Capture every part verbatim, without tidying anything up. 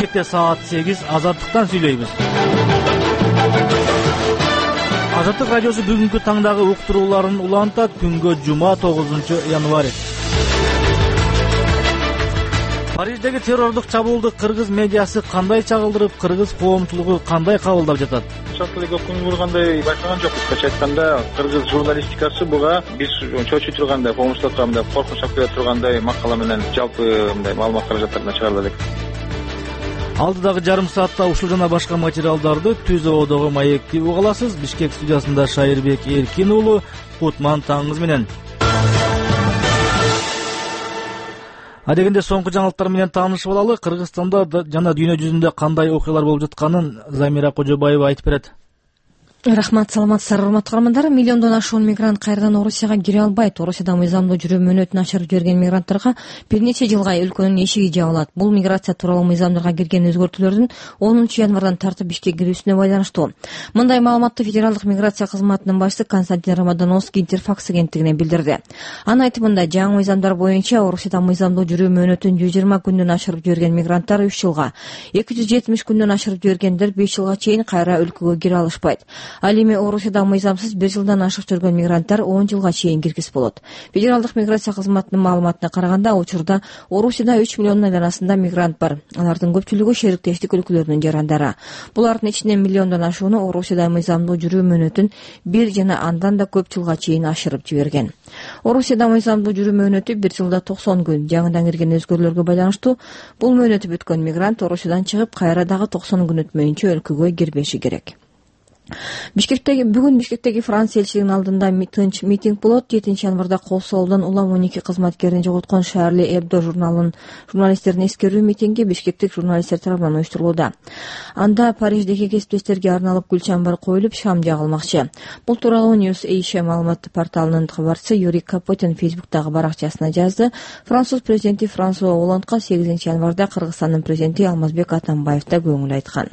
Бишкекте саат сегиз. Азаттыктан сүйлөйбүз. Азаттык радиосу бүгүнкү таңдагы уктурууларын улантат. Күнгө жума тогузунчу январь. Париждеги террордук чабуулду кыргыз медиасы кандай чагылдырып, кыргыз коомчулугу кандай кабылдап жатат? Чоң эле көңүл бургандай башлаган жок. Кыскача айтканда, кыргыз журналистикасы буга биз чочуй тургандай, коомчулукка мындай коркунуч алып келе тургандай макала менен жалпы мындай маалымат каражаттарына чыгарып элек. Алдыдагы жарым саатта ушул жана башка материалдарды Түз Оодогу маекти уга аласыз. Бишкек студиясында Шайырбек Эркин уулу. Кутман таңыңыз менен. Адегенде соңку жаңылыктар менен таанышып алалы. Кыргызстанда жана дүйнө жүзүндө кандай окуялар болуп жатканын Замира Кожобаева айтып берет. Рахмат, саламатсыздар, урматтуу каармандар. Миллиондон ашуун мигрант кайрадан Орусияга кире албайт. Орусияда мыйзамдуу жүрүү мөөнөтүн ашырып жиберген мигранттарга бир нече жылга өлкөнүн эшиги жабылат. Бул миграция тууралуу мыйзамдарга кирген өзгөртүүлөрдүн онунчу январдан тартып Бишкекке кирүүсүнө байланыштуу. Мындай маалыматты Федералдык миграция кызматынын башчысы Константин Рамадановский Интерфакс агенттигине билдирди. Анын айтымында, жаңы мыйзамдар боюнча Орусияда мыйзамдуу жүрүү мөөнөтүн жүз жыйырма күндөн ашырып жиберген мигранттар үч жылга, эки жүз жетимиш күндөн ашырып жибергендер беш жылга чейин кайра өлкөгө кире алышпайт. Ал эми Орусияда мыйзамсыз бир жылдан ашык жүргөн мигранттар он жылга чейин киргиз болот. Федералдык миграция кызматынын маалыматына караганда, учурда Орусияда үч миллиондон айланасында мигрант бар. Алардын көпчүлүгү шериктештик өлкөлөрүнүн жарандары. Булардын ичинен миллиондон ашууну Орусияда мыйзамдуу жүрүү мөөнөтүн бир жана андан да көп жылга чейин ашырып жиберген. Орусияда мыйзамдуу жүрүү мөөнөтү бир жылда токсон күн. Жаңыдан кирген өзгөрүүлөргө байланыштуу бул мөөнөтү бүткөн мигрант Орусиядан чыгып кайра дагы токсон күн өтмөйүнчө өлкөгө кирбеши керек. Бишкектеги бүгүн Бишкектеги Франция элчилигинин алдында тынч митинг болот. жетинчи январда кол соолдон улам он эки кызматкерин жоготкон Шарли Эбдо журналынын журналисттерине эскерүү митинги бишкектик журналисттер тарабынан уюштурулууда. Анда Париждеги кесиптештерге арналып гүл чамбар коюлуп, шам жагылмакчы. Бул тууралуу News Asia маалымат порталынын кабарчысы Юрий Капотин Фейсбуктагы баракчасына жазды. Француз президенти Франсуа Олландга сегизинчи январда Кыргызстандын президенти Алмазбек Атамбаев да көңүл айткан.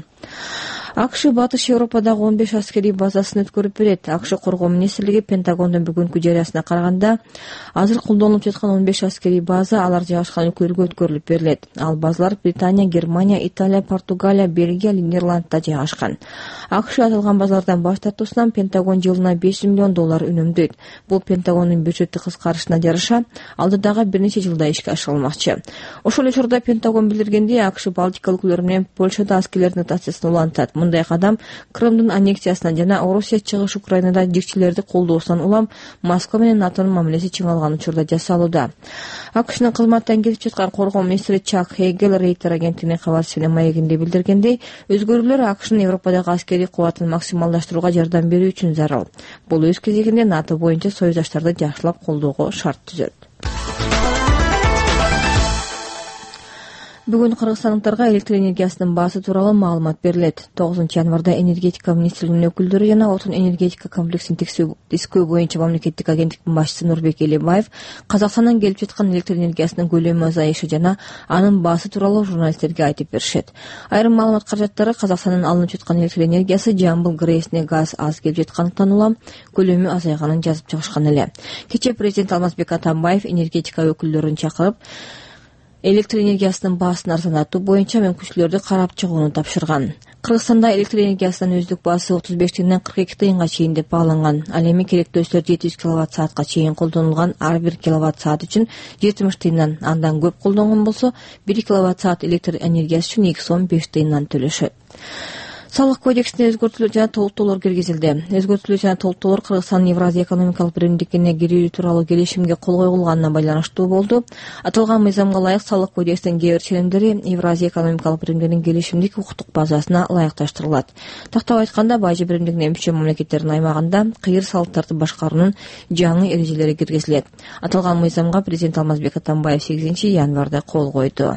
АКШ Батыш Европадагы он беш аскерий базасын өткөрүп берет. АКШ коргоо министрлиги Пентагондун бүгүнкү жарыясына караганда, азыр колдонулуп жаткан он беш аскерий база алар жайгашкан өлкөлөргө өткөрүлүп берилет. Ал базалар Британия, Германия, Италия, Португалия, Бельгия, Нидерландда жайгашкан. АКШ аталган базалардан баш тартуусунан Пентагон жылына беш жүз миллион доллар үнөмдөйт. Бул Пентагондун бюджети кыскарышына жараша алдыдагы бир нече жылда ишке ашырылмакчы. Ошол эле учурда Пентагон билдиргендей, АКШ Балтика өлкөлөрү менен Польшада аскерлердин ротациясын улантат. Мындай кадам Крымдын аннексиясынан жана Орусия чыгыш Украинада жигчилерди колдоосунан улам Москва менен НАТОнун мамилеси чыңалган учурда жасалууда. АКШнын кызматтан кетип жаткан коргоо министри Чак Хейгел Рейтер агенттигинин кабарчысы маегинде билдиргендей, өзгөрүүлөр АКШнын Европадагы аскерий кубатын максималдаштырууга жардам берүү үчүн зарыл. Бул өз кезегинде НАТО боюнча союздаштарды жакшылап колдоого шарт түзөт. Бүгүн кыргызстандыктарга электр энергиясынын баасы тууралуу маалымат берилет. тогузунчу январда энергетика министрлигинин өкүлдөрү жана отун энергетика комплексин тескөө боюнча мамлекеттик агенттиктин башчысы Нурбек Элебаев Казакстандан келип жаткан электр энергиясынын көлөмү азайышы жана анын баасы тууралуу журналисттерге айтып беришет. Айрым маалымат каражаттары Казакстандан алынып жаткан электр энергиясы Жамбыл ГРЭСине газ аз келип жаткандыктан улам көлөмү азайганын жазып чыгышкан эле. Кечээ президент Алмазбек Атамбаев энергетика өкүлдөрүн чакырып, электр энергиясынын баасын арзандатуу боюнча мүмкүнчүлүктөрдү карап чыгууну тапшырган. Кыргызстанда электр энергиясынын өздүк баасы отуз беш тыйындан кырк эки тыйынга чейин деп бааланган. Ал эми керектөөчүлөр жети жүз киловатт саатка чейин колдонулган ар бир киловатт саат үчүн жетимиш тыйындан, андан көп колдонгон болсо бир киловатт саат электр энергиясы үчүн эки жүз он беш тыйындан төлөшөт. Салык кодексине өзгөртүүлөр жана толуктоолор киргизилди. Өзгөртүүлөр жана толуктоолор Кыргызстандын Евразия экономикалык биримдикине кирүү тууралуу келишимге кол коюлганына байланыштуу болду. Аталган мыйзамга ылайык салык кодексинин кээ бир ченемдери Евразия экономикалык биримдигинин келишимдик укуктук базасына ылайыкташтырылат. Тактап айтканда, бажы биримдигине мүчө мамлекеттердин аймагында кыйыр салыктарды башкаруунун жаңы эрежелери киргизилет. Аталган мыйзамга президент Алмазбек Атамбаев сегизинчи январда кол койду.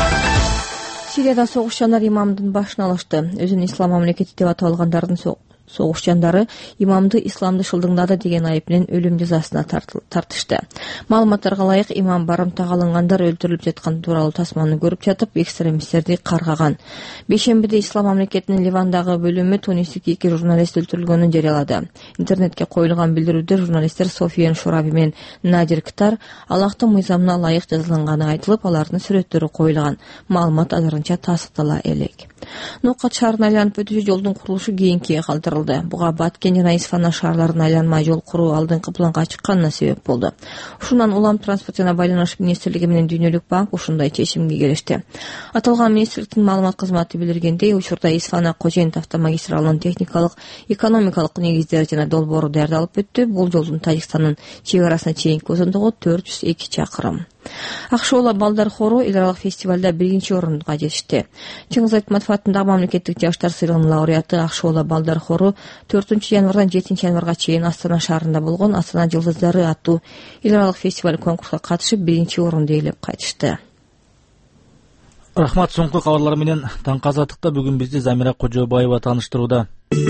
Сирияда согуш жанар имамдын башын алышты. Өзүн ислам мамлекети деп аталгандардын Согуш жандары имамды исламды шылдыңдады деген айып менен өлүм жазасына тартышты. Маалыматтарга ылайык, имам барымтага алынгандар өлтүрүлүп жаткан тууралуу тасманы көрүп жатып, экстремисттерди каргаган. Бейшембиде Ислам мамлекетинин Ливандагы бөлүмү тунистик эки журналист өлтүрүлгөнүн жарыялады. Интернетке коюлган билдирүүдө журналисттер Софиен Шураби менен Надир Ктар Аллахтын мыйзамына ылайык жазылганы айтылып, алардын сүрөттөрү коюлган. Маалымат азырынча тастыктала элек. Нукат шаарына айланып өтүүчү жолдун курулушу кийинкиге калтырылды. Буга Баткен жана Исфана шаарларын айланма жол куруу алдыңкы планга чыкканына себеп болду. Ушундан улам транспорт жана байланыш министрлиги менен Дүйнөлүк банк ушундай чечимге келишти. Аталган министрликтин маалымат кызматы билдиргендей, учурда Исфана Кожент автомагистралынын техникалык, экономикалык негиздери жана долбоору даярдалып бүттү. Бул жолдун Тажикстандын чек арасына чейинки узундугу төрт жүз эки чакырым. Акшола балдар хору эл аралык фестивалда биринчи орунга жетишти. Чыңгыз Айтматов атындагы мамлекеттик жаштар сыйлыгынын лауреаты Акшола балдар хору төртүнчү январдан жетинчи январга чейин Астана шаарында болгон Астана жылдыздары аттуу эл аралык фестиваль конкурска катышып биринчи орунду ээлеп кайтышты. Рахмат. Соңку кабарлар менен таңкы азаттыкта бүгүн бизди Замира Кожобаева тааныштырууда.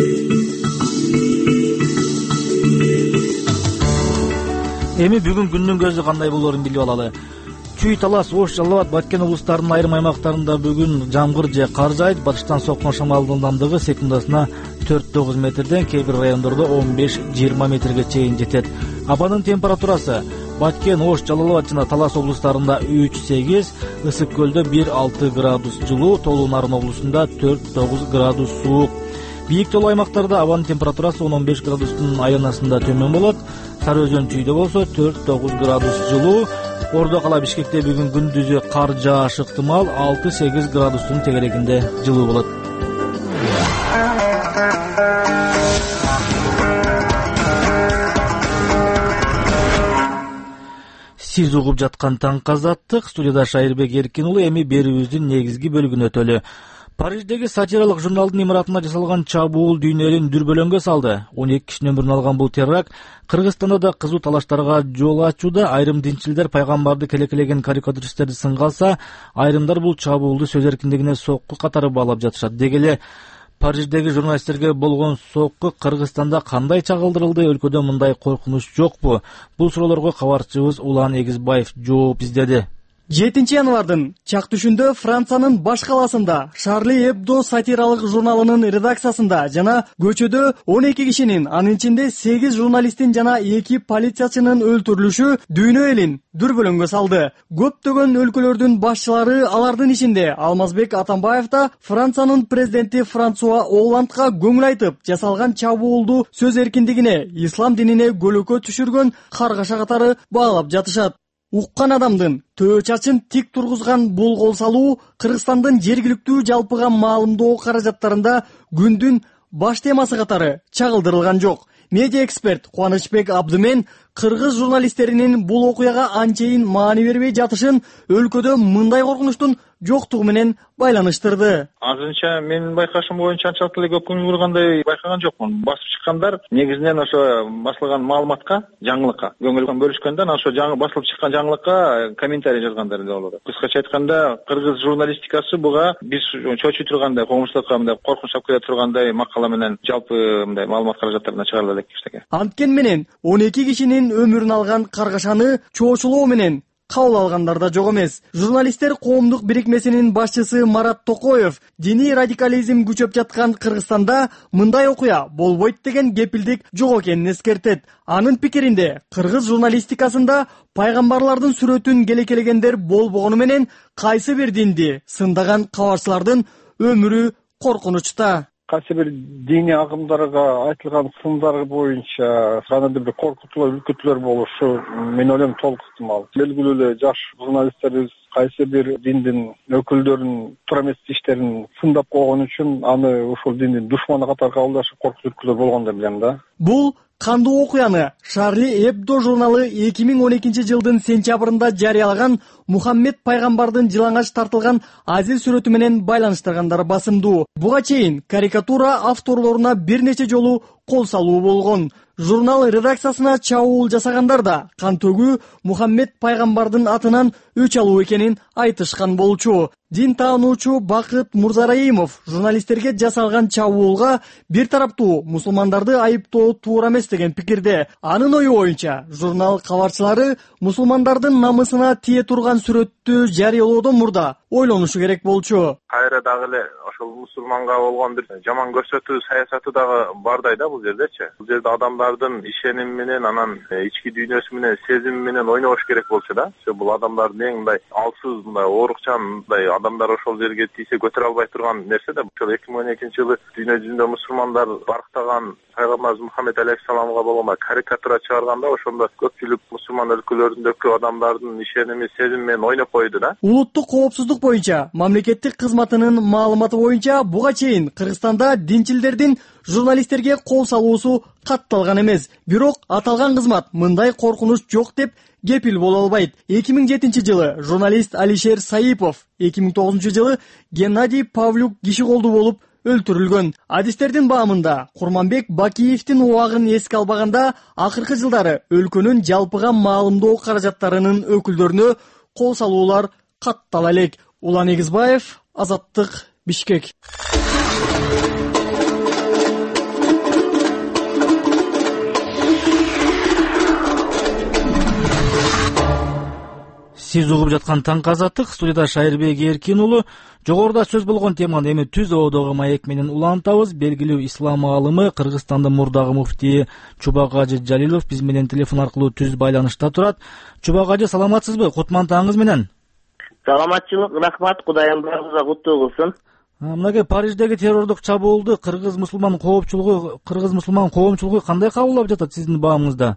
Эми бүгүн күндүн көзү кандай болоорун билип алалы. Чүй, Талас, Ош, Жалал Абад, Баткен облустарынын айрым аймактарында бүгүн жамгыр же кар жаайт. Батыштан соккон шамалдын ылдамдыгы секундасына төрт тогуз метрден, кээ бир райондордо он беш жыйырма метрге чейин жетет. Абанын температурасы Баткен, Ош, Жалал Абад жана Талас облустарында үч сегиз, Ысык көлдө бир алты градус жылуу, Тоолуу Нарын облусунда төрт тогуз градус суук. Бийик тоолуу аймактарда абанын температурасы он он беш градустун айланасында төмөн болот. Сары Өзөн Чүйдө болсо төрт тогуз градус жылуу. Ордо кала Бишкекте бүгүн күндүзү кар жаашы ыктымал, алты сегиз градустун тегерегинде жылуу болот. Сиз угуп жаткан Таңкы азаттык, студияда Шайырбек Эркин уулу. Эми берүүбүздүн негизги бөлүгүнө өтөлү. Париждеги сатиралык журналдын имаратына жасалган чабуул дүйнөлүн дүрбөлөңгө салды. он эки кишинин өмүрүн алган бул теракт Кыргызстанда да кызуу талаштарга жол ачууда. Айрым динчилдер пайгамбарды келекелеген карикатуристтерди сынга алса, айрымдар бул чабуулду сөз эркиндигине сокку катары баалап жатышат. Деги эле Париждеги журналисттерге болгон сокку Кыргызстанда кандай чагылдырылды? Өлкөдө мындай коркунуч жокпу? Бул суроолорго кабарчыбыз Улан Эгизбаев жооп издеди. жетинчи январдын чак түшүндө Франциянын баш калаасында Шарли Эбдо сатиралык журналынын редакциясында жана көчөдө он эки кишинин, анын ичинде сегиз журналисттин жана эки полициячынын өлтүрүлүшү дүйнө элин дүрбөлөңгө салды. Көптөгөн өлкөлөрдүн башчылары, алардын ичинде Алмазбек Атамбаев да Франциянын президенти Франсуа Олландга көңүл айтып, жасалган чабуулду сөз эркиндигине, ислам динине көлөкө түшүргөн каргаша катары баалап жатышат. Уккан адамдын төө чачын тик тургузган бул кол салуу Кыргызстандын жергиликтүү жалпыга маалымдоо каражаттарында күндүн баш темасы катары чагылдырылган жок. Медиа эксперт Кубанычбек Абдымен кыргыз журналисттеринин бул окуяга анчейин маани бербей жатышын өлкөдө мындай коркунучтун жоктугу менен байланыштырды. Азырынча менин байкашым боюнча анчалык эле көп көңүл бургандай байкаган жокмун. Басып чыккандар негизинен ошо басылган маалыматка, жаңылыкка көңүл бөлүшкөндө, анан ошо жаңы басылып чыккан жаңылыкка комментарий жазгандар эле болот. Кыскача айтканда, кыргыз журналистикасы буга биз чочуй тургандай, коомчулукка мындай коркунуч алып келе тургандай макала менен жалпы мындай маалымат каражаттарына чыгарыла элек эчтеке. Анткени менен он эки кишинин өмүрүн алган каргашаны чоочулоо менен кабыл алгандар да жок эмес. Журналисттер коомдук бирикмесинин башчысы Марат Токоев диний радикализм күчөп жаткан Кыргызстанда мындай окуя болбойт деген кепилдик жок экенин эскертет. Анын пикиринде, кыргыз журналистикасында пайгамбарлардын сүрөтүн келекелегендер болбогону менен кайсы бир динди сындаган кабарчылардын өмүрү коркунучта. Кайсы бир диний агымдарга айтылган сындар боюнча кандайдыр бир коркутуулар, үркүтүүлөр болушу мен ойлойм толук ыктымал. Белгилүү эле жаш журналисттерибиз кайсы бир диндин өкүлдөрүнүн туура эмес иштерин сындап койгон үчүн аны ушул диндин душманы катары кабылдашып коркутуу үркүтүүлөр болгон деп билем да. Бул кандуу окуяны Шарли Эбдо журналы эки миң он экинчи жылдын сентябрында жарыялаган Мухаммед пайгамбардын жылаңач тартылган азил сүрөтү менен байланыштыргандар басымдуу. Буга чейин карикатура авторлоруна бир нече жолу кол салуу болгон. Журнал редакциясына чабуул жасагандар да кан төгүү Мухаммед пайгамбардын атынан өч алуу экенин айтышкан болчу. дин таануучу Бакыт Мурзараимов журналисттерге жасалган чабуулга бир тараптуу мусулмандарды айыптоо туура эмес деген пикирде. Анын ою боюнча, журнал кабарчылары мусулмандардын намысына тие турган сүрөттү жарыялоодон мурда ойлонушу керек болчу. Кайра дагы эле ошол мусулманга болгон бир жаман көрсөтүү саясаты дагы бардай да бул жердечи. Бул жерде адамдардын ишеними менен, анан ички дүйнөсү менен, сезими менен ойнобош керек болчу да. Бул адамдардын эң мындай алсыз, мындай оорукчан, мындай адамдар ошол жерге тийсе көтөрө албай турган нерсе да. Ошол эки миң он экинчи жылы дүйнө жүзүндө мусулмандар барктаган пайгамбарыбыз Мухаммед алейхисаламга болгон карикатура чыгарганда, ошондо көпчүлүк мусулман өлкөлөрүндөгү адамдардын ишеними, сезими менен ойноп койду да. Улуттук коопсуздук боюнча мамлекеттик кызматынын маалыматы боюнча буга чейин Кыргызстанда динчилдердин журналисттерге кол салуусу катталган эмес. Бирок аталган кызмат мындай коркунуч жок деп кепил боло албайт. эки миң жетинчи жылы журналист Алишер Саипов, эки миң тогузунчу жылы Геннадий Павлюк киши колдуу болуп өлтүрүлгөн. Адистердин баамында Курманбек Бакиевдин убагын эске албаганда акыркы жылдары өлкөнүн жалпыга маалымдоо каражаттарынын өкүлдөрүнө кол салуулар каттала элек. Улан Эгизбаев, Азаттык, Бишкек. Сиз угуп жаткан Таңкы Азаттык, студияда Шайырбек Эркин уулу. Жогоруда сөз болгон теманы эми түз оодогу маек менен улантабыз. Белгилүү ислам аалымы, Кыргызстандын мурдагы муфтии Чубак-ажы Жалилов биз менен телефон аркылуу түз байланышта турат. Чубак-ажы, саламатсызбы? Кутман таңыңыз менен. Саламатчылык, рахмат, Кудайым баарыбызга куттуу кылсын. Мынакей Париждеги террордук чабуулду кыргыз мусулман коопчулугу, кыргыз мусулман коомчулугу кандай кабылдап жатат сиздин баамыңызда?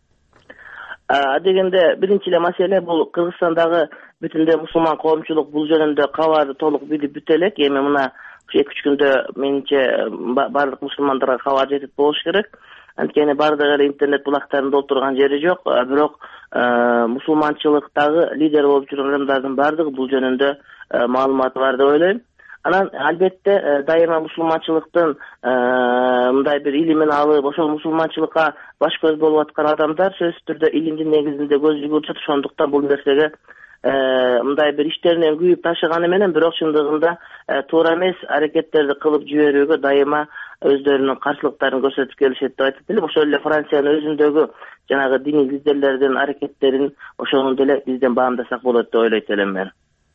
Дегенде биринчи эле маселе бул Кыргызстандагы бүтүндөй мусулман коомчулук бул жөнүндө кабарды толук билип бүтө элек. Эми мына эки үч күндө менимче баардык мусулмандарга кабар жетип болуш керек. Анткени баардык эле интернет булактарын толтурган жери жок. Бирок мусулманчылыктагы лидер болуп жүргөн адамдардын баардыгы бул жөнүндө маалыматы бар деп ойлойм. Анан албетте дайыма мусулманчылыктын мындай бир илимин алып, ошол мусулманчылыкка баш көз болуп аткан адамдар сөзсүз түрдө илимдин негизинде көз жүгүрүшөт. Ошондуктан бул нерсеге мындай бир иштеринен күйүп ташыганы менен, бирок чындыгында туура эмес аракеттерди кылып жиберүүгө дайыма өздөрүнүн каршылыктарын көрсөтүп келишет деп айтып элем. Ошол эле Франциянын өзүндөгү жанагы диний лидерлердин аракеттерин ошону деле бизден баамдасак болот деп ойлойт элем мен.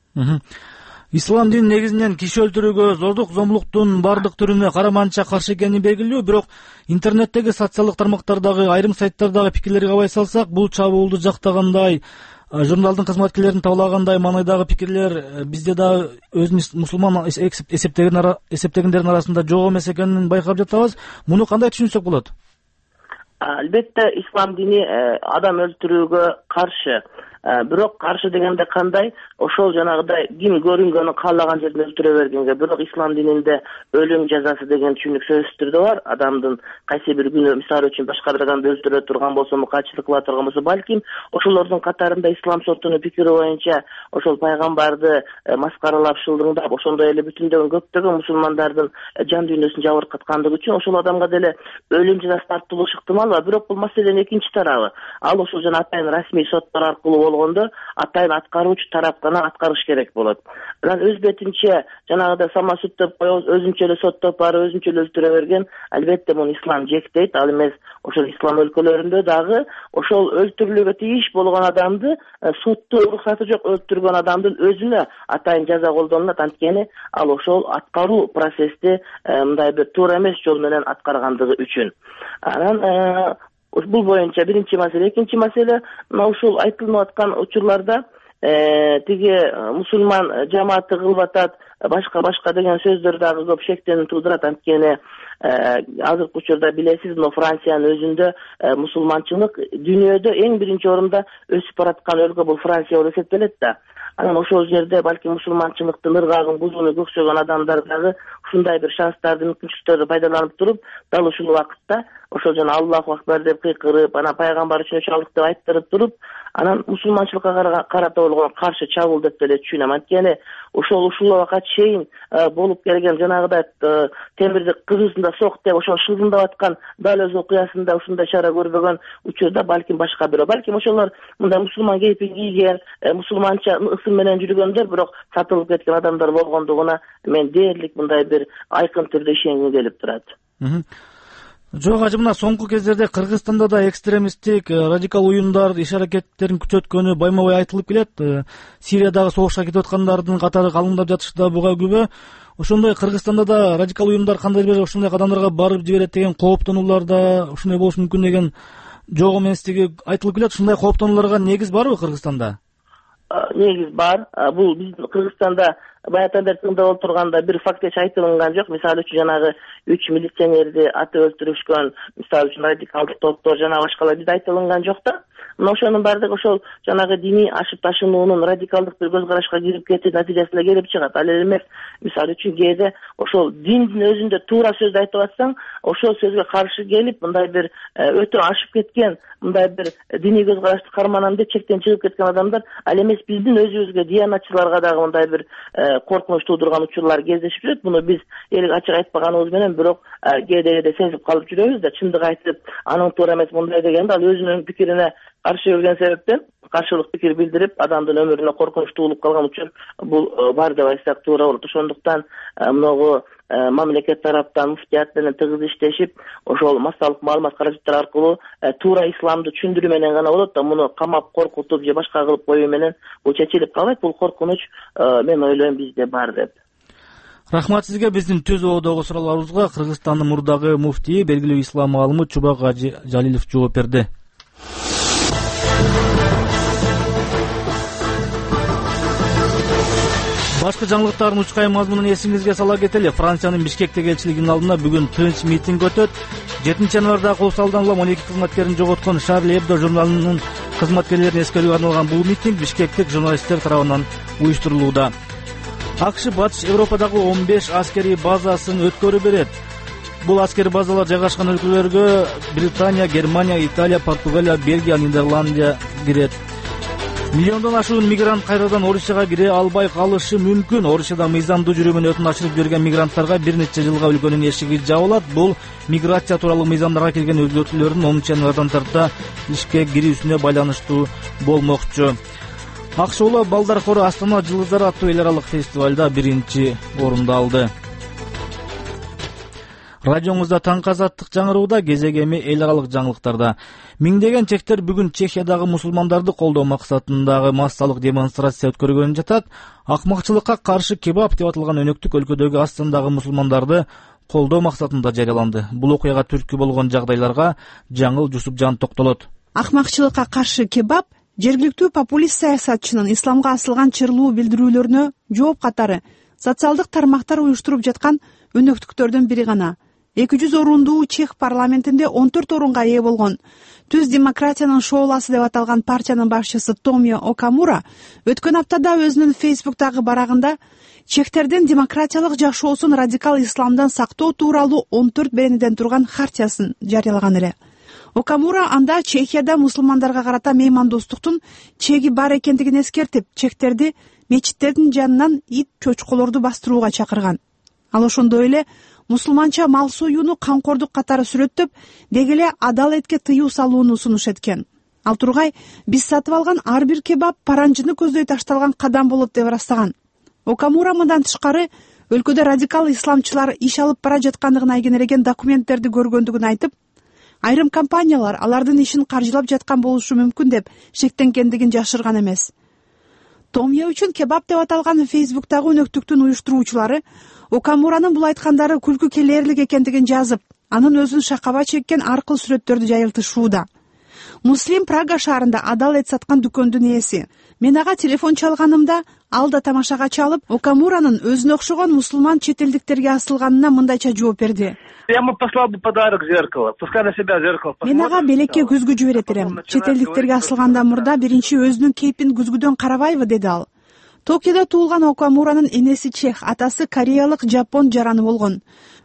Ислам дин негизинен киши өлтүрүүгө, зордук зомбулуктун бардык түрүнө караманча каршы экени белгилүү, бирок интернеттеги социалдык тармактардагы, айрым сайттардагы пикирлерге карабай салсак, бул чабуулду жактагандай, журналдын кызматкерлерин таблагандай маанайдагы пикирлер бизде да өзүн мусулман эсептегендердин арасында жок эмес экенин байкап жатабыз. Муну кандай түшүнсөк болот? Албетте ислам дини адам өлтүрүүгө каршы. Бирок каршы дегенде кандай? Ошол жанагыдай ким көрүнгөнү каалаган жерден өлтүрө бергенге. Бирок ислам дининде өлүм жазасы деген түшүнүк сөзсүз түрдө бар. Адамдын кайсы бир күнү мисалы үчүн башка бир адамды өлтүрө турган болсо, мукачылык кыла турган болсо, балким ошолордун катарында ислам сотунун пикири боюнча ошол пайгамбарды маскаралап, шылдыңдап, ошондой эле бүтүндөгү көптөгөн мусулмандардын жан дүйнөсүн жабыркаткандыгы үчүн ошол адамга деле өлүм жазасы тартылышы ыктымал бар. Бирок бул маселенин экинчи тарабы. Ал ошол жана атайын расмий соттор аркылуу болгондо атайын аткаруучу тарап гана аткарыш керек болот. Анан өз бетинче жанагыдай самосудтоп коебуз, өзүнчө эле соттоп барып, өзүнчө эле өлтүрө берген, албетте муну ислам жектейт. Ал эмес ошол ислам өлкөлөрүндө дагы ошол өлтүрүлүүгө тийиш болгон адамды соттуу уруксаты жок өлтүргөн адамдын өзүнө атайын жаза колдонулат. Анткени ал ошол аткаруу процессти мындай бир туура эмес жол менен аткаргандыгы үчүн. Анан бул боюнча биринчи маселе. Экинчи маселе, мына ушул айтылып аткан учурларда тиги мусулман жамааты кылып атат, башка-башка деген сөздөр дагы көп шектенүү туудурат. Анткени азыркы учурда билесиз, но Франциянын өзүндө мусулманчылык дүйнөдө эң биринчи орунда өсүп бараткан өлкө бул Франция болуп эсептелет да. Анан ошол жерде балки мусулманчылыктын ыргагын бузууну көксөгөн адамдар дагы ушундай бир шанстарды, мүмкүнчүлүктөрдү пайдаланып туруп, дал ушул убакытта ошол жана Аллаху акбар деп кыйкырып, анан пайгамбар үчүн чалдык деп айттырып туруп, анан мусулманчылыкка карата болгон каршы чабуул деп деле түшүнөм. Анткени ошол ушул убакка чейин болуп келген жанагыдай темирди кызуусунда сок деп ошол шылдыңдап аткан дал өз окуясында ушундай чара көрбөгөн учурда балким башка бирөө, балким ошолор мындай мусулман кейпин кийген, мусулманча ысым менен жүргөндөр, бирок сатылып кеткен адамдар болгондугуна мен дээрлик мындай бир айкын түрдө ишенгим келип турат. Жок ажы, мына соңку кездерде Кыргызстанда да экстремисттик радикал уюмдар иш аракеттерин күчөткөнү байма-бай айтылып келет. Сириядагы согушка кетип аткандардын катары калыңдап жатышы да буга күбө. Ошондой Кыргызстанда да радикал уюмдар кандай бир ошондой кадамдарга барып жиберет деген кооптонуулар да ушундай болушу мүмкүн деген жок эместиги айтылып келет. Ушундай кооптонууларга негиз барбы Кыргызстанда? Негиз бар. Бул биздин Кыргызстанда баягы бери тыңдап отурганда бир фактыч айтылган жок. Мисалы үчүн жанагы үч милиционерди атып өлтүрүшкөн, мисалы үчүн радикалдык топтор жана башкалар бизде айтылган жок да. Мына ошонун баардыгы ошол жанагы диний ашып ташынуунун радикалдык бир көз карашка кирип кетүү натыйжасында келип чыгат. Ал эле мисалы үчүн кээде ошол диндин өзүндө туура сөздү айтып атсаң, ошол сөзгө каршы келип, мындай бир өтө ашып кеткен, мындай бир диний көз карашты карманам деп чектен чыгып кеткен адамдар, ал эмес биздин өзүбүзгө диянатчыларга дагы мындай бир коркунуч туудурган учурлар кездешип жүрөт. Муну биз элге ачык айтпаганыбыз менен, бирок кээде кээде сезип калып жүрөбүз да, чындык айтып, анын туура эмес мындай дегенде ал өзүнүн пикирине каршы жүргөн себептен каршылык пикир билдирип, адамдын өмүрүнө коркунуч туулуп калган учур бул бар деп айтсак туура болот. Ошондуктан могу мамлекет тараптан муфтият менен тыгыз иштешип, ошол массалык маалымат каражаттары аркылуу туура исламды түшүндүрүү менен гана болот да, муну камап коркутуп же башка кылып коюу менен бул чечилип калбайт. Бул коркунуч мен ойлойм бизде бар деп. Рахмат сизге. Биздин түз оодогу суроолорубузга Кыргызстандын мурдагы муфтии, белгилүү ислам аалымы Чубак Жалилов жооп берди. Башкы жаңылыктардын учкай мазмунун эсиңизге сала кетели. Франциянын Бишкектеги элчилигинин алдында бүгүн тынч митинг өтөт. жетинчи январда кол салдан улам он эки кызматкерин жоготкон Шарли Эбдо журналынын кызматкерлерин эскерүүгө арналган бул митинг бишкектик журналисттер тарабынан уюштурулууда. АКШ Батыш Европадагы он беш аскерий базасын өткөрүп берет. Бул аскери базалар жайгашкан өлкөлөргө Британия, Германия, Италия, Португалия, Бельгия, Нидерландия кирет. Миллиондон ашуун мигрант кайрадан Орусияга кире албай калышы мүмкүн. Орусияда мыйзамдуу жүрүү өтүн ачылып жүргөн мигранттарга бир нече жылга өлкөнүн эшиги жабылат. Бул миграция тууралуу мыйзамдарга кирген өзгөртүүлөрдүн онунчу январдан тарта ишке кирүүсүнө байланыштуу болмокчу. АКШ улуу балдар хору Астана жылдыздары аттуу эл аралык фестивалда биринчи орунду алды. Радиоңузда таңкы азаттык жаңырууда, кезек эми эл аралык жаңылыктарда. Миңдеген чектер бүгүн Чехиядагы мусулмандарды колдоо максатындагы массалык демонстрация өткөргөнү жатат. Акмакчылыкка каршы кебап деп аталган өнөктүк өлкөдөгү Астанадагы мусулмандарды колдоо максатында жарыяланды. Бул окуяга түрткү болгон жагдайларга Жаңыл Жусупжан токтолот. Акмакчылыкка каршы кебап жергиликтүү популист саясатчынын исламга асылган чырлуу билдирүүлөрүнө жооп катары социалдык тармактар уюштуруп жаткан өнөктүктөрдүн бири гана. эки жүз орундуу Чех парламентинде он төрт орунга ээ болгон Түз демократиянын шооласы деп аталган партиянын башчысы Томио Окамура өткөн аптада өзүнүн Фейсбуктагы барагында чехтердин демократиялык жашоосун радикал исламдан сактоо тууралуу он төрт беренеден турган хартиясын жарыялаган эле. Окамура анда Чехияда мусулмандарга карата меймандостуктун чеги бар экендигин эскертип, чехтерди мечиттердин жанынан ит чочколорду бастырууга чакырган. Ал ошондой эле мусулманча мал союуну камкордук катары сүрөттөп, деги эле адалетке тыюу салууну сунуш эткен. Ал тургай биз сатып алган ар бир кебап паранжыны көздөй ташталган кадам болот деп ырастаган. Окамура мындан тышкары өлкөдө радикал исламчылар иш алып бара жаткандыгына ийгенелеген документтерди көргөндүгүн айтып, айрым компаниялар алардын ишин каржылап жаткан болушу мүмкүн деп шектенгендигин жашырган эмес. Томия үчүн кебап деп аталган Фейсбуктагы өнөктүктүн уюштуруучулары Окамуранын бул айткандары күлкү келээрлик экендигин жазып, анын өзүн шакаба чеккен аркыл сүрөттөрдү жайылтышууда. Муслим Прага шаарында адал эт саткан дүкөндүн ээси. Мен ага телефон чалганымда ал да тамашага чалып, Окамуранын өзүнө окшогон мусулман чет элдиктерге асылганына мындайча жооп берди. Я ему послал бы подарок зеркало. Пускай на себя зеркало посмотрит. Мен ага белекке күзгү жиберет элем. Чет элдиктерге асылгандан мурда биринчи өзүнүн кейпин күзгүдөн карабайбы, деди ал. Токиодо туулган Окамуранын энеси чех, атасы кореялык жапон жараны болгон.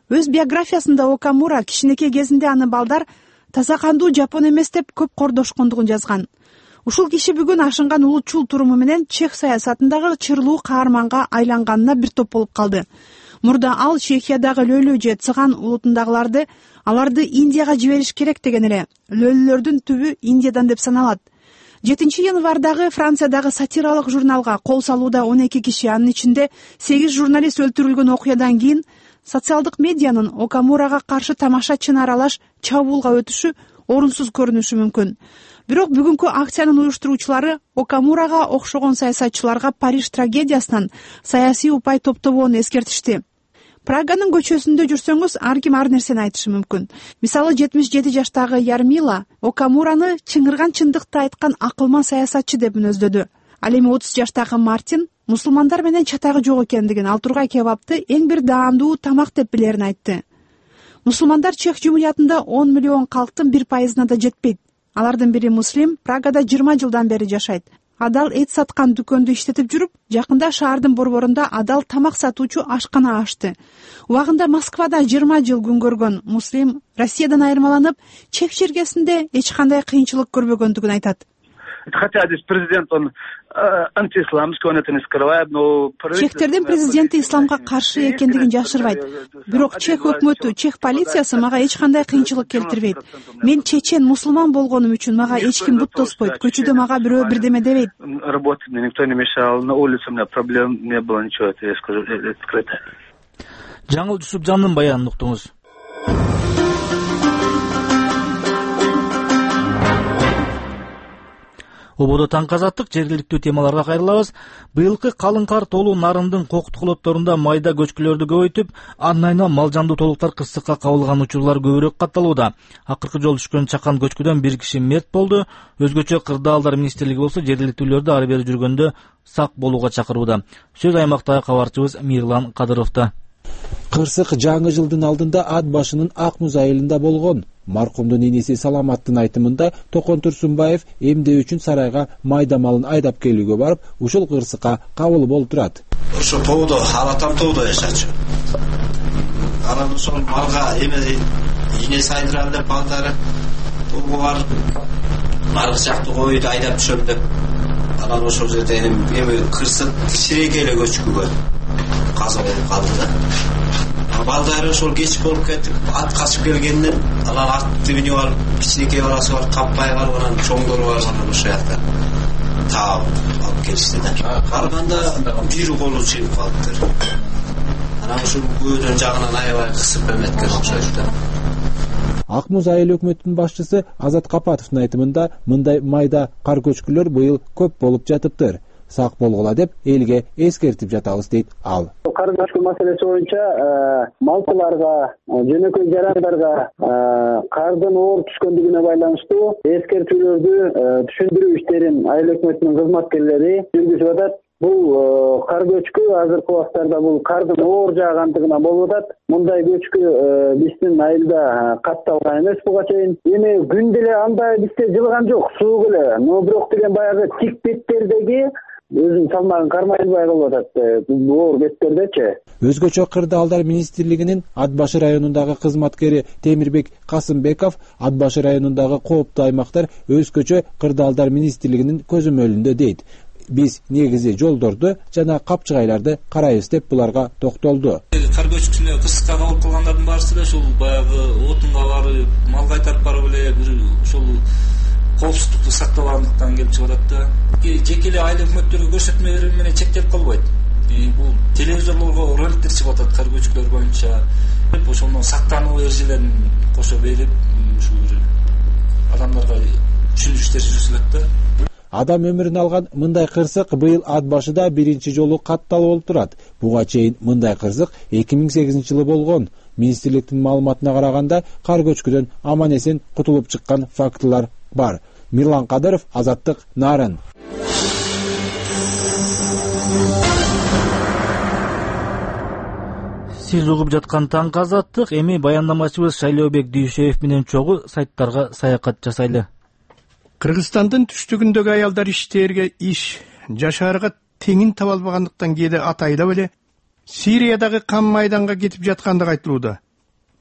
Өз биографиясында Окамура кичинекей кезинде аны балдар таза кандуу жапон эмес деп көп кордошкондугун жазган. Ушул киши бүгүн ашынган улутчул туруму менен чех саясатындагы чырлуу каарманга айланганына бир топ болуп калды. Мурда ал Чехиядагы лөлө же цыган улутундагыларды аларды Индияга жибериш керек деген эле. Лөлөлөрдүн түбү Индиядан деп саналат. жетинчи январдагы Франциядагы сатиралык журналга кол салууда он эки киши, анын ичинде сегиз журналист өлтүрүлгөн окуядан кийин социалдык медианын Окамурага каршы тамаша чын аралаш чабуулга өтүшү орунсуз көрүнүшү мүмкүн. Бирок бүгүнкү акциянын уюштуруучулары Окамурага окшогон саясатчыларга Париж трагедиясынан саясий упай топтобоону эскертишти. Праганын көчөсүндө жүрсөңүз ар ким ар нерсени айтышы мүмкүн. Мисалы жетимиш жети жаштагы Ярмила Окамураны чыңырган чындыкты айткан акылман саясатчы деп мүнөздөдү. Ал эми отуз жаштагы Мартин мусулмандар менен чатагы жок экендигин, ал тургай кебапты эң бир даамдуу тамак деп билерин айтты. Мусулмандар Чех жумуриятында он миллион калктын бир пайызына да жетпейт. Алардын бири муслим, Прагада жыйырма жылдан бери жашайт. Адал эт саткан дүкөндү иштетип жүрүп, жакында шаардын борборунда адал тамак сатуучу ашкана ачты. Убагында Москвада жыйырма жыл күн көргөн муслим Россиядан айырмаланып, Чех жергесинде эч кандай кыйынчылык көрбөгөндүгүн айтат. Хотя здесь президент, он антиисламский, он это не скрывает, но... Чехтердин президенти исламга каршы экендигин жашырбайт. Бирок Чех өкмөтү, Чех полициясы мага эч кандай кыйынчылык келтирбейт. Мен чечен мусулман болгонум үчүн мага эч ким бут тоспойт. Көчөдө мага бирөө бирдеме дебейт. Работать мне никто не мешал, на улице у меня проблем не было, ничего, это я скажу, это открыто. Жаңыл Жусупжандын баянын уктуңуз. Ободо таң казаттык жергиликтүү темаларга кайрылабыз. Быйылкы калың кар толуу нарындын коктук олотторунда майда көчкүлөрдү көбөйтүп, анын айынан мал жандуу толуктар кырсыкка кабылган учурлар көбүрөөк катталууда. Акыркы жолу түшкөн чакан көчкүдөн бир киши мерт болду. Өзгөчө Кырдаалдар министрлиги болсо жергиликтүүлөрдү ары бери жүргөндө сак болууга чакырууда. Сөз аймактагы кабарчыбыз Мирлан Кадыровдо. Кырсык жаңы жылдын алдында ат башынын Ак Муз айылында болгон. Маркумдун иниси Саламаттын айтымында Токон Турсунбаев эмдөө үчүн сарайга майда малын айдап келүүгө барып, ушул кырсыкка кабыл болуп турат. Ошо тоодо, Алатам тоодо жашачу. Анан ошол малга эме ине сайдырам деп балдары тоого барып, наркы жакты койду айдап түшөм деп. Анан ошол жерде эми кырсык кичинекей эле көчкүгө каза болуп калды да. Балдары ошол кеч болуп кетип, ат качып келгенден, анан аттын түбүнө барып, кичинекей баласы бар, каппай барып, анан чоңдору бар, анан ошол жакта таап алып келишти да. Барганда бир колу чыгып калыптыр. Анан ошол көөдөн жагынан аябай кысып эметкен окшойт да. Ак Муз айыл өкмөтүнүн башчысы Азат Капатовдун айтымында мындай майда кар көчкүлөр быйыл көп болуп жатыптыр. Сак болгула деп элге эскертип жатабыз дейт ал. Кар көчкү маселеси боюнча малчыларга, жөнөкөй жарандарга кардын оор түшкөндүгүнө байланыштуу эскертүүлөрдү түшүндүрүү иштерин айыл өкмөтүнүн кызматкерлери жүргүзүп атат. Бул кар көчкү азыркы убактарда бул кардын оор жаагандыгынан болуп атат. Мындай көчкү биздин айылда катталган эмес буга чейин. Эми күн деле андай бизде жылган жок, суук эле. Но бирок деген баягы тик беттердеги өзүнүн салмагын кармайлбай калып атат, оор беттердечи. Өзгөчө Кырдаалдар министрлигинин Ат башы районундагы кызматкери Темирбек Касымбеков Ат башы районундагы кооптуу аймактар өзгөчө Кырдаалдар министрлигинин көзөмөлүндө дейт. Биз негизи жолдорду жана капчыгайларды карайбыз деп буларга токтолду. Кар көчкүсүнө кырсыкка кабылып калгандардын баарысы эле ушул баягы отунга барып, мал кайтарып барып эле бир ушул коопсуздукту сактабагандыктан келип чыгып атат да. Жеке эле айыл өкмөттөргө көрсөтмө берүү менен чектелип калбайт. Бул телевизорлорго роликтер чыгып атат кар көчкүлөр боюнча. Ошондон сактануу эрежелерин кошо берип, ушул бир адамдарга түшүнүштөр жүргүзүлөт да. Адам өмүрүн алган мындай кырсык быйыл Ат башыда биринчи жолу катталып болуп турат. Буга чейин мындай кырсык эки миң сегизинчи жылы болгон. Министрликтин маалыматына караганда кар көчкүдөн аман эсен кутулуп чыккан фактылар бар. Мирлан Кадыров, Азаттык, Нарын. Сиз угуп жаткан таң Азаттык, эми баяндамачыбыз Шайлообек Дүйшөев менен чогуу сайттарга саякат жасайлы. Кыргызстандын түштүгүндөгү аялдар иштерге иш, жашаарга теңин таба албагандыктан кээде ат айдап эле Сириядагы кан майданга кетип жаткандыгы айтылууда.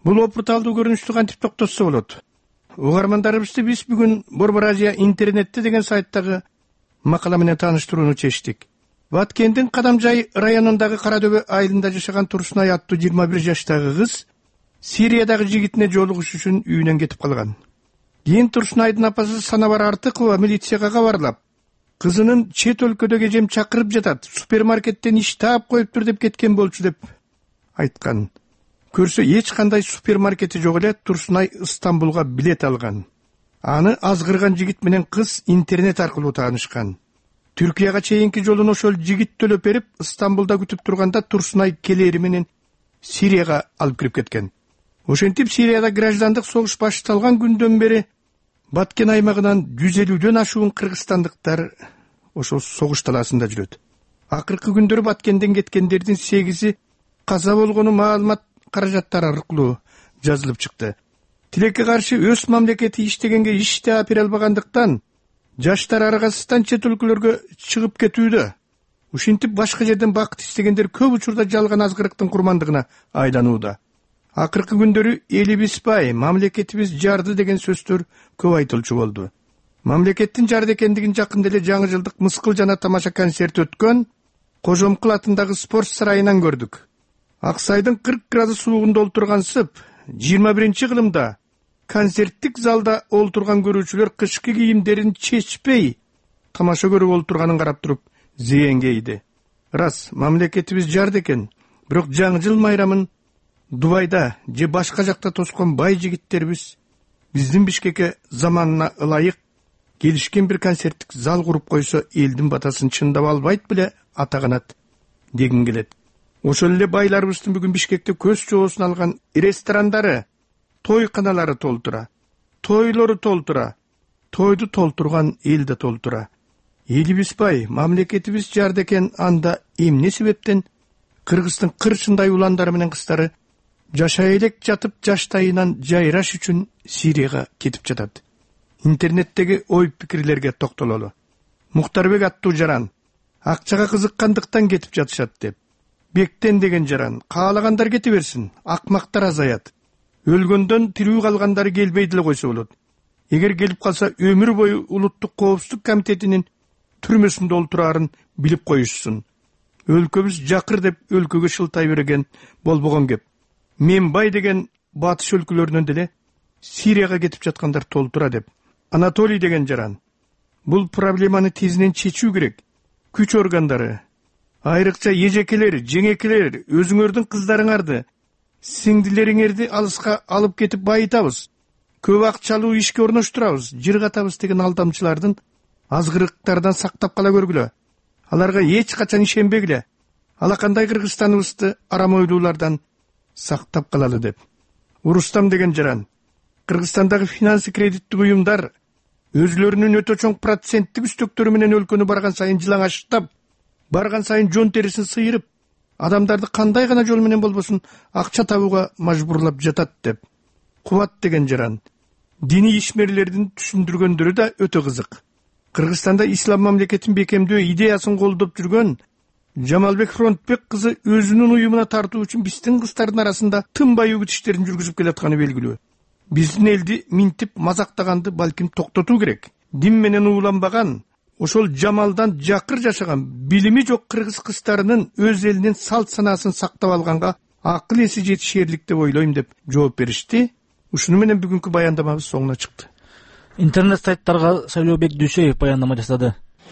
Бул опурталдуу көрүнүштү кантип токтотсо болот? Угармандарыбызды биз бүгүн Борбор Азия интернетте деген сайттагы макала менен тааныштырууну чечтик. Баткендин Кадамжай районундагы Кара Дөбө айылында жашаган Турсунай аттуу жыйырма бир жаштагы кыз Сириядагы жигитине жолугуш үчүн үйүнөн кетип калган. Кийин Турсунайдын апасы Санабар Артыкова милицияга кабарлап, кызынын чет өлкөдөгү эжем чакырып жатат, супермаркеттен иш таап коюптур деп кеткен болчу деп айткан. Көрсө эч кандай супермаркети жок эле. Турсунай Стамбулга билет алган. Аны азгырган жигит менен кыз интернет аркылуу таанышкан. Түркияга чейинки жолун ошол жигит төлөп берип, Стамбулда күтүп турганда Турсунай келери менен Сирияга алып кирип кеткен. Ошентип Сирияда граждандык согуш башталган күндөн бери Баткен аймагынан жүз элүүдөн ашуун кыргызстандыктар ошол согуш талаасында жүрөт. Акыркы күндөрү Баткенден кеткендердин сегизи каза болгону маалымат каражаттары аркылуу жазылып чыкты. Тилекке каршы өз мамлекети иштегенге иште апер албагандыктан жаштар аргасыздан чет өлкөлөргө чыгып кетүүдө. Ушинтип башка жерден бакыт истегендер көп учурда жалган азгырыктын курмандыгына айланууда. Акыркы күндөрү элибиз бай, мамлекетибиз жарды деген сөздөр көп айтылчу болду. Мамлекеттин жарды экендигин жакында эле жаңы жылдык мыскыл жана тамаша концерти өткөн Кожомкул атындагы спорт сарайынан көрдүк. Аксайдын кырк градус суугунда олтургансып, жыйырма биринчи кылымда концерттик залда олтурган көрүүчүлөр кышкы кийимдерин чечпей тамаша көрүп олтурганын карап туруп зээнгейди. Рас, мамлекетибиз жарды экен, бирок жаңы жыл майрамын Дубайда же башка жакта тоскон бай жигиттерибиз биздин Бишкекке заманына ылайык келишкен бир концерттик зал куруп койсо, элдин батасын чындап албайт беле атаганат дегин келет. Ошол эле байларыбыздын бүгүн Бишкекте көз жоосун алган ресторандары, тойканалары толтура, тойлору толтура, тойду толтурган эл да толтура. Элибиз бай, мамлекетибиз жарды экен, анда эмне себептен Кыргыздын кырчындай уландары менен кыздары жашай элек жатып жаштайынан жайраш үчүн Сирияга кетип жатат? Интернеттеги ой пикирлерге токтололу. Муктарбек аттуу жаран акчага кызыккандыктан кетип жатышат деп. Бектен деген жаран каалагандар кете берсин, акмактар азаят. Өлгөндөн тирүү калгандары келбей деле койсо болот. Эгер келип калса, өмүр бою улуттук коопсуздук комитетинин түрмөсүндө олтурарын билип коюшсун. Өлкөбүз жакыр деп өлкөгө шылтай берген болбогон кеп. Мен бай деген батыш өлкөлөрүнөн деле Сирияга кетип жаткандар толтура деп. Анатолий деген жаран бул проблеманы тезинен чечүү керек. Күч органдары, айрыкча эжекелер, жеңекелер, өзүңөрдүн кыздарыңарды, сиңдилериңерди алыска алып кетип байытабыз, көп акчалуу ишке орноштурабыз, жыргатабыз деген алдамчылардын азгырыктардан сактап кала көргүлө. Аларга эч качан ишенбегиле. Алакандай Кыргызстаныбызды арам ойлуулардан сактап калалы деп. Урустам деген жаран Кыргызстандагы финансы кредиттик уюмдар өзүлөрүнүн өтө чоң проценттик үстөктөрү менен өлкөнү барган сайын жылаңаштап, барган сайын жон терисин сыйырып, адамдарды кандай гана жол менен болбосун акча табууга мажбурлап жатат деп. Кубат деген жаран диний ишмерлердин түшүндүргөндөрү да өтө кызык. Кыргызстанда ислам мамлекетин бекемдөө идеясын колдоп жүргөн Жамалбек Фронтбек кызы өзүнүн уюмуна тартуу үчүн биздин кыздардын арасында тынбай үгүт иштерин жүргүзүп келатканы белгилүү. Биздин элди минтип мазактаганды балким токтотуу керек. Дин менен ууланбаган, ошол Жамалдан жакыр жашаган, билими жок кыргыз кыздарынын өз элинин салт санаасын сактап алганга акыл эси жетишерлик деп ойлойм деп жооп беришти. Ушуну менен бүгүнкү баяндамабыз соңуна чыкты. Интернет сайттарга Шайлообек Дүйшөев баяндама жасады.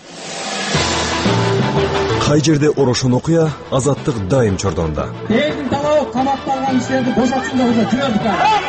Кай жерде орошон окуя, азаттык дайым чордонда. Элдин талабы камакталган кишилерди бошотсун деп жүрөбүз.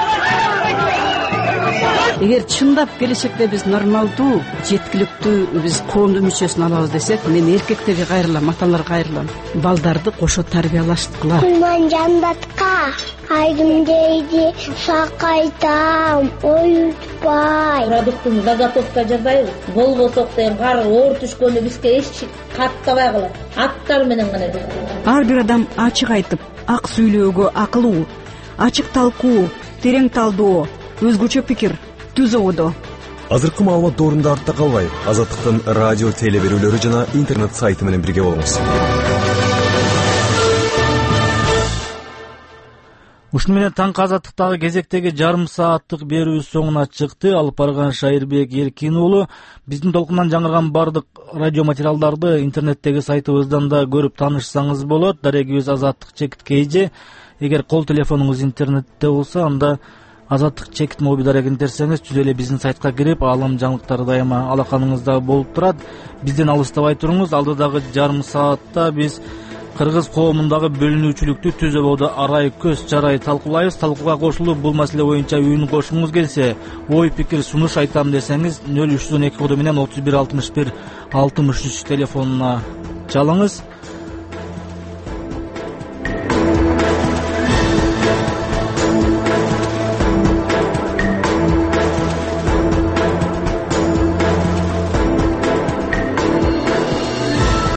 Эгер чындап келечекте биз нормалдуу, жеткиликтүү биз коомдун мүчөсүн алабыз десек, мен эркектерге кайрылам, аталарга кайрылам. Балдарды кошо тарбиялаштыкыла. Кулман жандатка айдым дейди, сакайтам, оютпай. Продуктун заготовка жасайбыз. Болбосок деген кар оор түшкөндө бизге эч каттабайгыла. Аттар менен гана деп. Ар бир адам ачык айтып, ак сүйлөөгө акылуу, ачык талкуу, терең талдоо, өзгөчө пикир, түз ободо. Азыркы маалымат доорунда артта калбай, Азаттыктын радио теле берүүлөрү жана интернет сайты менен бирге болуңуз. Ушуну менен таңкы азаттыктагы кезектеги жарым сааттык берүүбүз соңуна чыкты. Алып барган Шайырбек Эркин уулу. Биздин толкундан жаңырган бардык радио материалдарды интернеттеги сайтыбыздан да көрүп таанышсаңыз болот. Дарегибиз Азаттык чекит kg. Эгер кол телефонуңуз интернетте болсо, анда Азаттык чекит моби дарегин терсеңиз, түз эле биздин сайтка кирип, аалам жаңылыктары дайыма алаканыңызда болуп турат. Бизден алыстабай туруңуз. Алдыдагы жарым саатта биз кыргыз коомундагы бөлүнүүчүлүктү түзөбөдө арай көз чарай талкуулайбыз. Талкууга кошулуп, бул маселе боюнча үн кошкуңуз келсе, ой пикир сунуш айтам десеңиз, нөл үч жүз он эки коду менен отуз бир алтымыш бир алтымыш үч телефонуна чалыңыз.